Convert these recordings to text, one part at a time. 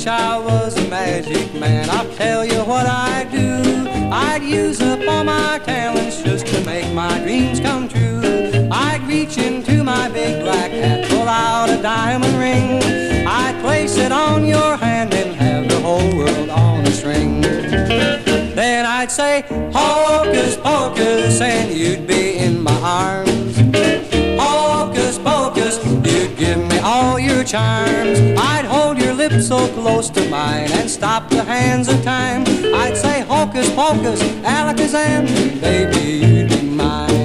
I was a magic man, I'll tell you what I'd do. I'd use up all my talents just to make my dreams come true. I'd reach into my big black hat, pull out a diamond ring. I'd place it on your hand and have the whole world on a string. Then I'd say, hocus pocus, and you'd be in my arms. Hocus pocus, you'd give me all your charms. I'd hold your lips so close to mine and stop the hands of time. I'd say, hocus pocus, alakazam, baby, you'd be mine.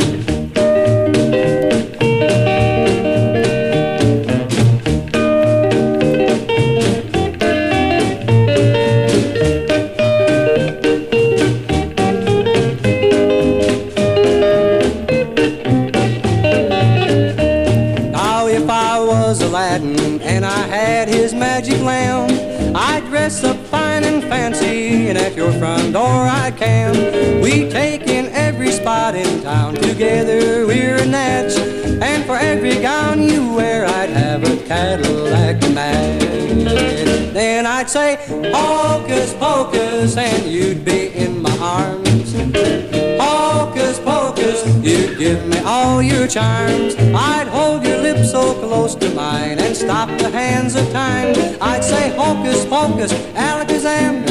Aladdin and I had his magic lamp, I'd dress up fine and fancy, and at your front door I'd camp. We'd take in every spot in town, together we're a match. And for every gown you wear, I'd have a Cadillac match. Then I'd say, hocus pocus, and you'd be in my arms. Hocus pocus, you'd give me all your charms. I'd hold your lips so close to mine and stop the hands of time. I'd say, hocus pocus, alakazam,